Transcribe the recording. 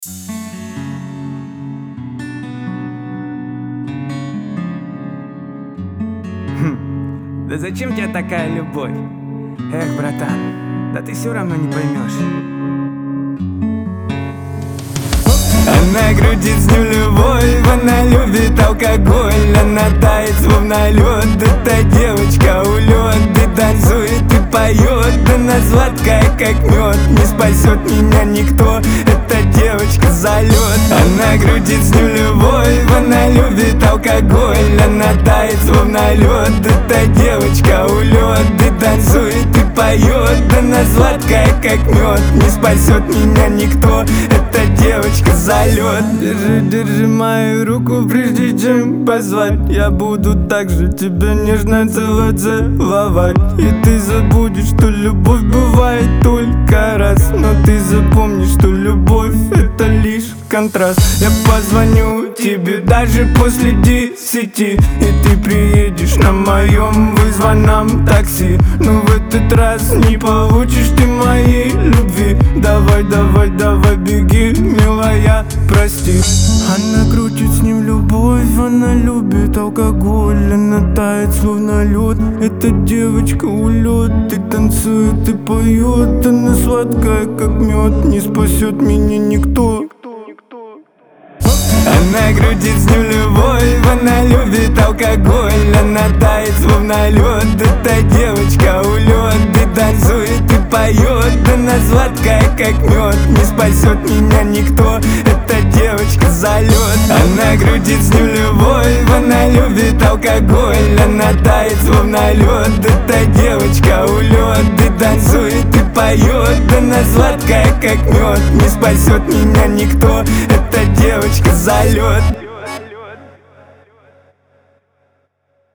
Да зачем тебе такая любовь? Эх, братан, да ты все равно не поймешь. Она крутит с ним любовь, она любит алкоголь, она тает словно лед. Эта девочка улет, и танцует, и поет. Она сладкая, как мед, не спасет меня никто. Эта девочка залет. Она крутит с ним любовь, она любит алкоголь, она тает словно лед. Эта девочка улет, и танцует, и поет. Она сладкая, как мед, не спасет меня никто. Эта девочка залет. Держи, держи мою руку, прежде чем позвать. Я буду так же тебя нежно целовать. И ты забудешь, что любовь бывает только раз. Но ты запомнишь, что любовь — это лишь контраст. Я позвоню тебе даже после 10, и ты приедешь на моем вызванном такси. Но в этот раз не получишь ты моей любви. Давай, давай, давай, беги, милая, прости. Она крутит с ним любовь, она любит алкоголь, она тает словно лед. Эта девочка улет, и танцует, и поет. Она сладкая, как мед, не спасет меня никто. Она крутит с ним любовь, она любит алкоголь, она тает словно лед. Эта девочка улет, и танцует, и поет. Она сладкая, как мед, не спасет меня никто. Эта девочка залет. Она крутит с ним любовь, она любит алкоголь, она тает словно лед. Эта девочка улет, и танцует, и поет. Она сладкая, как мед, не спасет меня никто. Эта девочка залет.